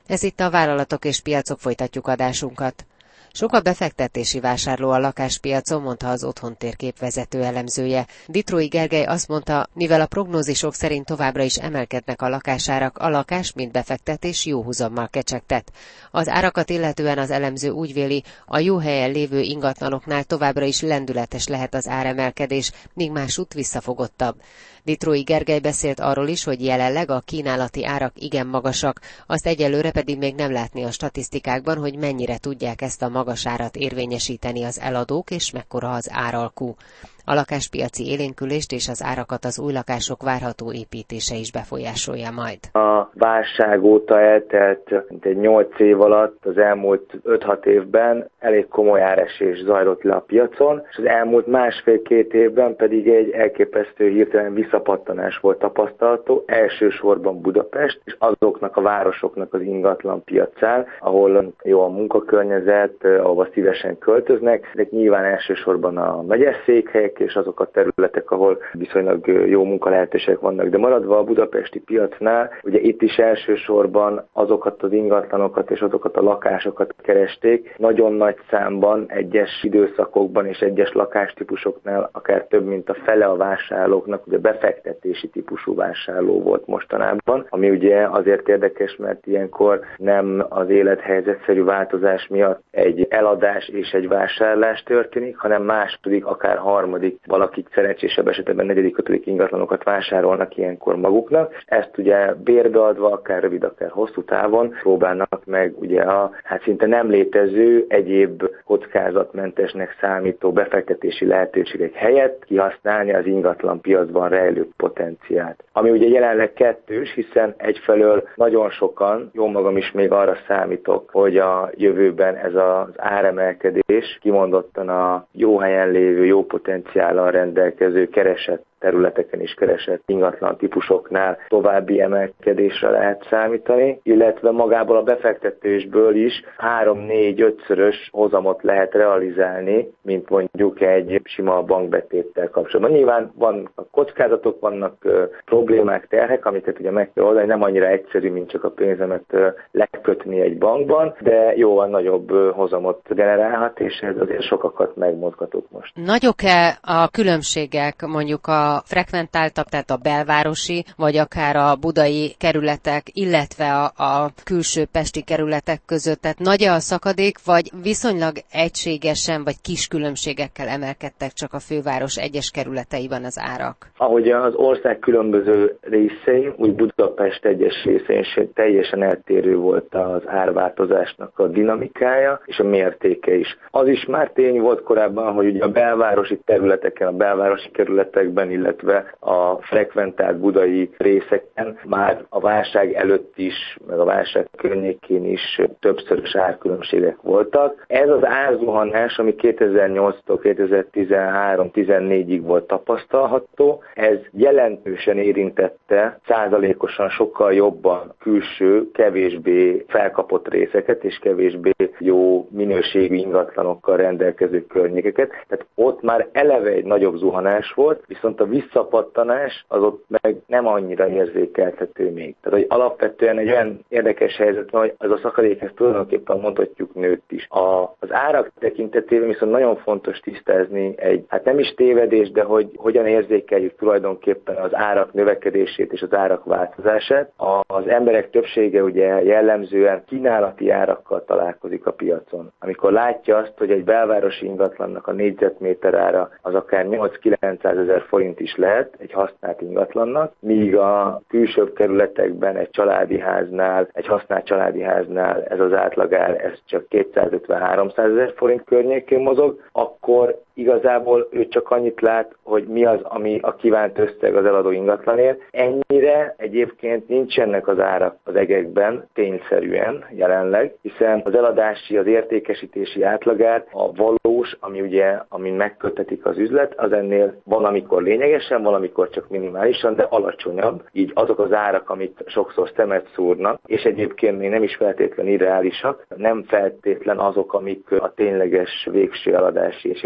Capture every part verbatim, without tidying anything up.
Ez itt a Vállalatok és Piacok, folytatjuk adásunkat. Sok a befektetési vásárló a lakáspiacon, mondta az Otthontérkép vezető elemzője. Ditrói Gergely azt mondta, mivel a prognózisok szerint továbbra is emelkednek a lakásárak, a lakás, mint befektetés jó húzammal kecsegtet. Az árakat illetően az elemző úgy véli, a jó helyen lévő ingatlanoknál továbbra is lendületes lehet az áremelkedés, míg másút visszafogottabb. Ditrói Gergely beszélt arról is, hogy jelenleg a kínálati árak igen magasak, azt egyelőre pedig még nem látni a statisztikákban, hogy mennyire tudják ezt a magas árat érvényesíteni az eladók, és mekkora az áralkú. A lakáspiaci élénkülést és az árakat az új lakások várható építése is befolyásolja majd. A válság óta eltelt egy nyolc év alatt, az elmúlt öt-hat évben elég komoly áresés zajlott le a piacon, és az elmúlt másfél-két évben pedig egy elképesztő hirtelen visszapattanás volt tapasztalható, elsősorban Budapest, és azoknak a városoknak az ingatlan piacán, ahol jó a munkakörnyezet, ahova szívesen költöznek, de nyilván elsősorban a megyeszékhelyek, és azok a területek, ahol viszonylag jó munkalehetőségek vannak. De maradva a budapesti piacnál, ugye itt is elsősorban azokat az ingatlanokat és azokat a lakásokat keresték, nagyon nagy számban egyes időszakokban és egyes lakástípusoknál akár több mint a fele a vásárlóknak ugye befektetési típusú vásárló volt mostanában, ami ugye azért érdekes, mert ilyenkor nem az élethelyzetszerű változás miatt egy eladás és egy vásárlás történik, hanem második, akár harmadik, valakik szerencsésebb esetben negyedik, ötödik ingatlanokat vásárolnak ilyenkor maguknak. Ezt ugye bérbeadva, akár rövid, akár hosszú távon próbálnak meg ugye a hát szinte nem létező, egyéb kockázatmentesnek számító befektetési lehetőségek helyett kihasználni az ingatlan piacban rejlő potenciált. Ami ugye jelenleg kettős, hiszen egyfelől nagyon sokan, jó magam is még arra számítok, hogy a jövőben ez az áremelkedés kimondottan a jó helyen lévő, jó potenciállal rendelkező keresett területeken is keresett ingatlan típusoknál további emelkedésre lehet számítani, illetve magából a befektetésből is három-négy-ötszörös hozamot lehet realizálni, mint mondjuk egy sima bankbetéttel kapcsolatban. Nyilván vannak kockázatok, vannak uh, problémák, terhek, amiket ugye meg kell oldani, nem annyira egyszerű, mint csak a pénzemet uh, lekötni egy bankban, de jóval nagyobb uh, hozamot generálhat, és ez azért sokakat megmozgatott most. Nagyok-e a különbségek mondjuk a a frekventáltabb, tehát a belvárosi, vagy akár a budai kerületek, illetve a, a külső pesti kerületek között? Tehát nagy a szakadék, vagy viszonylag egységesen, vagy kis különbségekkel emelkedtek csak a főváros egyes kerületeiben az árak? Ahogy az ország különböző részein, úgy Budapest egyes részein teljesen eltérő volt az árváltozásnak a dinamikája és a mértéke is. Az is már tény volt korábban, hogy ugye a belvárosi területeken, a belvárosi kerületekben, illetve a frekventált budai részeken már a válság előtt is, meg a válság környékén is többszörös árkülönbségek voltak. Ez az árzuhanás, ami kétezer-nyolctól kétezer-tizenhárom-tizennégyig volt tapasztalható, ez jelentősen érintette százalékosan sokkal jobban külső, kevésbé felkapott részeket és kevésbé jó minőségű ingatlanokkal rendelkező környékeket. Tehát ott már eleve egy nagyobb zuhanás volt, viszont a visszapattanás az ott meg nem annyira érzékelhető még. Tehát, hogy alapvetően egy olyan érdekes helyzet van, hogy az a szakadék, ezt tulajdonképpen mondhatjuk nőtt is. A, az árak tekintetében viszont nagyon fontos tisztázni egy, hát nem is tévedés, de hogy hogyan érzékeljük tulajdonképpen az árak növekedését és az árak változását. Az emberek többsége ugye jellemzően kínálati árakkal találkozik a piacon. Amikor látja azt, hogy egy belvárosi ingatlannak a négyzetméter ára az akár nyolc-kilencszázezer forint is lehet egy használt ingatlannak, míg a külsőbb kerületekben egy családi háznál, egy használt családi háznál ez az átlagár, ez csak kétszázötven-háromszázezer forint környékén mozog, akkor igazából ő csak annyit lát, hogy mi az, ami a kívánt összeg az eladó ingatlanért. Ennyire egyébként nincsenek az árak az egekben tényszerűen jelenleg, hiszen az eladási, az értékesítési átlagár a valós, ami ugye, amin megköttetik az üzlet, az ennél van, amikor lényegesen, valamikor csak minimálisan, de alacsonyabb. Így azok az árak, amit sokszor szemet szúrnak, és egyébként még nem is feltétlen irreálisak, nem feltétlen azok, amik a tényleges végső eladási és értékesítési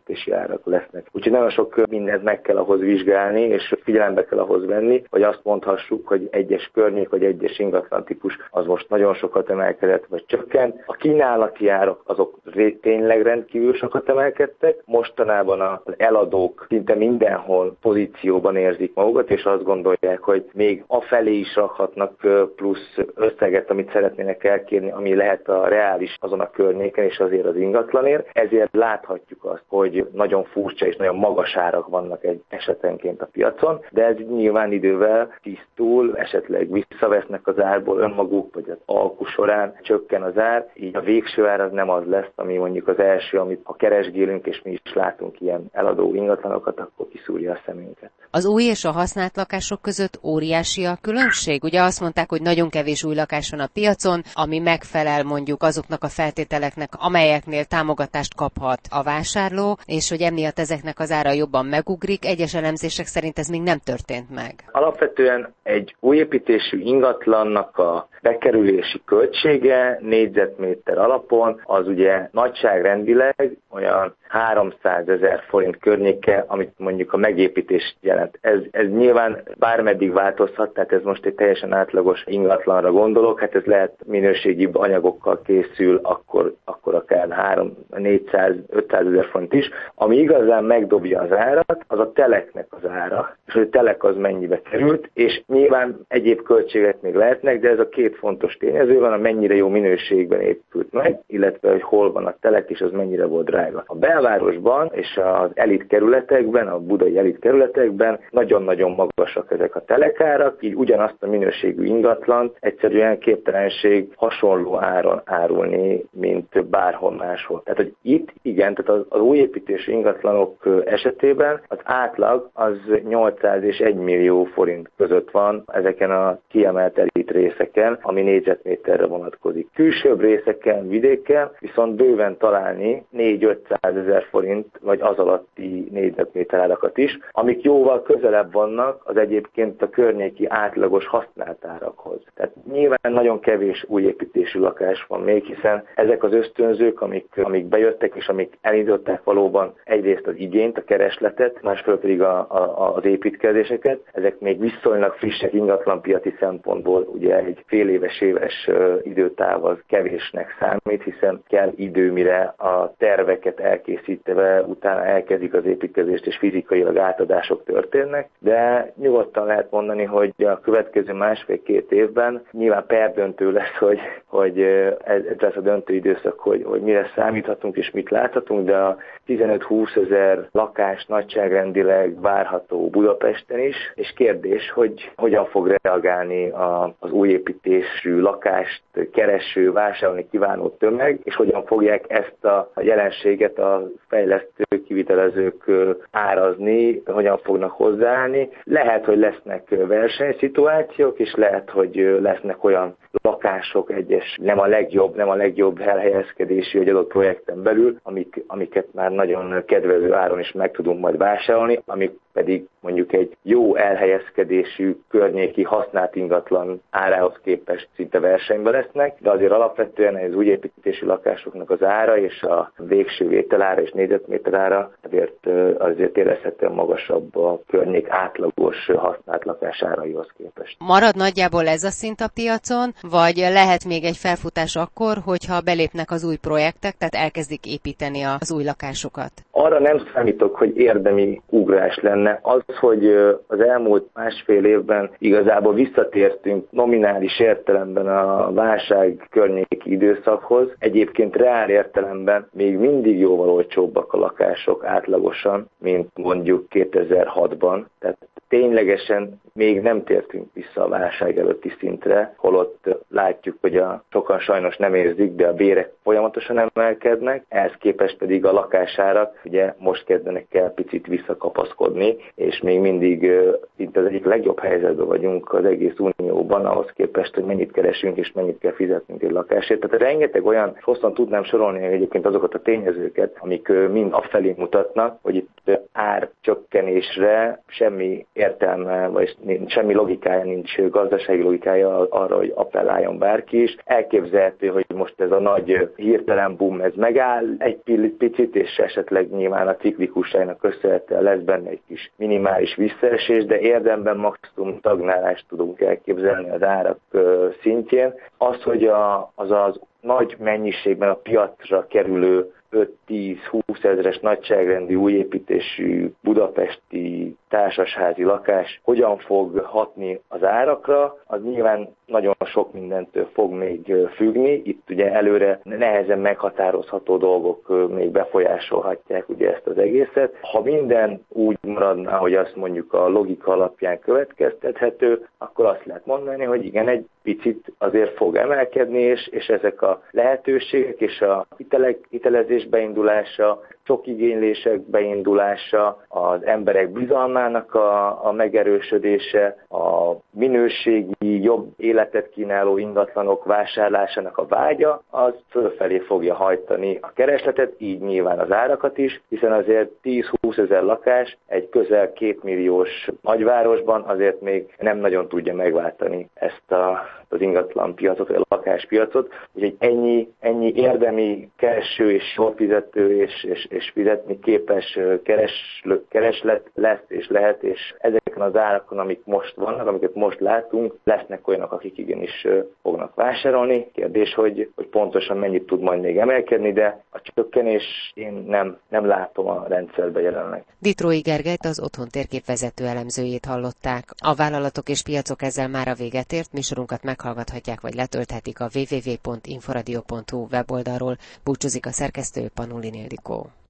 értékesítési árak lesznek. Úgyhogy nagyon sok mindent meg kell ahhoz vizsgálni, és figyelembe kell ahhoz venni, hogy azt mondhassuk, hogy egyes környék vagy egyes ingatlan típus az most nagyon sokat emelkedett, vagy csökkent. A kínálati árak azok tényleg rendkívül sokat emelkedtek. Mostanában az eladók szinte mindenhol pozícióban érzik magukat, és azt gondolják, hogy még afelé is rakhatnak plusz összeget, amit szeretnének elkérni, ami lehet a reális azon a környéken, és azért az ingatlanért. Ezért láthatjuk azt, hogy nagyon furcsa és nagyon magas árak vannak egy esetenként a piacon, de ez nyilván idővel tisztul, esetleg visszavesznek az árból önmaguk, vagy az alku során csökken az ár, így a végső ár az nem az lesz, ami mondjuk az első, amit ha keresgélünk, és mi is látunk ilyen eladó ingatlanokat, akkor kiszúrja a szemünket. Az új és a használt lakások között óriási a különbség? Ugye azt mondták, hogy nagyon kevés új lakás van a piacon, ami megfelel mondjuk azoknak a feltételeknek, amelyeknél támogatást kaphat a vásárló, és hogy emiatt ezeknek az ára jobban megugrik. Egyes elemzések szerint ez még nem történt meg. Alapvetően egy új építésű ingatlannak a bekerülési költsége négyzetméter alapon az ugye nagyságrendileg olyan háromszázezer forint környéke, amit mondjuk a megépítés jelent. Ez, ez nyilván bármeddig változhat, tehát ez most egy teljesen átlagos ingatlanra gondolok, hát ez lehet minőségibb anyagokkal készül, akkor, akkor akár három, négyszáz, ötszázezer forint is. Ami igazán megdobja az árat, az a teleknek az ára, és hogy a telek az mennyibe került, és nyilván egyéb költségek még lehetnek, de ez a két fontos tényező van, a mennyire jó minőségben épült meg, illetve hogy hol van a telek, és az mennyire volt drága. A belvárosban és az elit kerületekben, a budai elit kerületekben nagyon-nagyon magasak ezek a telekárak, így ugyanazt a minőségű ingatlant egyszerűen képtelenség hasonló áron árulni, mint bárhol máshol. Tehát, hogy itt igen, tehát az, az új építésű ingatlanok esetében az átlag az nyolcszáz és egy millió forint között van ezeken a kiemelt elit részeken, ami négyzetméterre vonatkozik. Külsőbb részeken, vidéken viszont bőven találni négy-ötszázezer forint vagy az alatti négyzetméter árakat is, amik jóval közelebb vannak az egyébként a környéki átlagos használt árakhoz. Tehát nyilván nagyon kevés új építésű lakás van még, hiszen ezek az ösztönzők, amik, amik bejöttek és amik elindították valóban egyrészt az igényt, a keresletet, másfelől pedig a, a, az építkezéseket, ezek még viszonylag frissek ingatlanpiaci szempontból, ugye egy fél éves, éves időtáv az kevésnek számít, hiszen kell idő, mire a terveket elkészítve, utána elkezdik az építkezést, és fizikailag átadások történnek, de nyugodtan lehet mondani, hogy a következő másfél-két évben nyilván perdöntő lesz, hogy, hogy ez lesz a döntő időszak, hogy, hogy mire számíthatunk és mit láthatunk, de a tizenöt-húsz ezer lakás nagyságrendileg várható Budapesten is, és kérdés, hogy hogyan fog reagálni a, az új építésű lakást kereső, vásárolni kívánó tömeg, és hogyan fogják ezt a jelenséget a fejlesztők, kivitelezők árazni, hogyan fognak hozzáállni. Lehet, hogy lesznek versenyszituációk, és lehet, hogy lesznek olyan lakások, egyes nem a legjobb, nem a legjobb elhelyezkedésű egy adott projekten belül, amik, amiket már nagyon kedvező áron is meg tudunk majd vásárolni, amik pedig mondjuk egy jó elhelyezkedésű környéki használt ingatlan árához képest szinte versenyben lesznek, de azért alapvetően az új építésű lakásoknak az ára és a végső vételára és négyzetméter ára azért, azért érezhetően magasabb a környék átlagos használt lakás áraihoz képest. Marad nagyjából ez a szint a piacon, vagy lehet még egy felfutás akkor, hogyha belépnek az új projektek, tehát elkezdik építeni az új lakásokat? Arra nem számítok, hogy érdemi ugrás lenne. Az, hogy az elmúlt másfél évben igazából visszatértünk nominális értelemben a válság környéki időszakhoz. Egyébként reál értelemben még mindig jóval olcsóbbak a lakások átlagosan, mint mondjuk kétezer-hatban. Tehát ténylegesen még nem tértünk vissza a válság előtti szintre, holott látjuk, hogy a sokan sajnos nem érzik, de a bérek folyamatosan emelkednek, ehhez képest pedig a lakásárak ugye most kezdenek el picit visszakapaszkodni, és még mindig itt az egyik legjobb helyzetben vagyunk az egész unióban, ahhoz képest, hogy mennyit keresünk és mennyit kell fizetnünk egy lakásért. Tehát rengeteg olyan, hosszan tudnám sorolni egyébként azokat a tényezőket, amik mind afelé mutatnak, hogy itt árcsökkenésre semmi értelme, vagy semmi logikája nincs, gazdasági logikája arra, hogy appelláljon bárki is. Elképzelhető, hogy most ez a nagy hirtelen boom, ez megáll egy picit, és esetleg nyilván a ciklikusságnak köszönhetően lesz benne egy kis minimális visszaesés, de érdemben maximum stagnálást tudunk elképzelni az árak szintjén. Az, hogy a, az az nagy mennyiségben a piacra kerülő öt-tíz-húsz ezeres nagyságrendű újépítésű budapesti társasházi lakás hogyan fog hatni az árakra, az nyilván nagyon sok mindentől fog még függni. Itt ugye előre nehezen meghatározható dolgok még befolyásolhatják ugye ezt az egészet. Ha minden úgy maradna, hogy azt mondjuk a logika alapján következtethető, akkor azt lehet mondani, hogy igen, egy picit azért fog emelkedni, és, és ezek a lehetőségek és a hitelek, hitelezés beindulása, sok igénylések beindulása, az emberek bizalmának a, a megerősödése, a minőségi, jobb életet kínáló ingatlanok vásárlásának a vágya, az fölfelé fogja hajtani a keresletet, így nyilván az árakat is, hiszen azért tíz-húsz ezer lakás egy közel két milliós nagyvárosban azért még nem nagyon tudja megváltani ezt a, az ingatlan piacot, vagy a lakáspiacot, úgyhogy ennyi, ennyi érdemi kereső és jól fizető és, és, és fizetni képes keres, kereslet lesz és lehet, és ezeken az árakon, amik most vannak, amiket most látunk, lesznek olyanok, akik igenis fognak vásárolni. Kérdés, hogy, hogy pontosan mennyit tud majd még emelkedni, de a csökkenés én nem, nem látom a rendszerben jelenleg. Ditrói Gergelyt, az Otthon térkép vezető elemzőjét hallották. A vállalatok és piacok ezzel már a véget ért, műsorunkat meghallgathatják vagy letölthetik a double-u double-u double-u pont inforadio pont hu weboldalról. Búcsúzik a szerkesztő, Panulin Ildikó.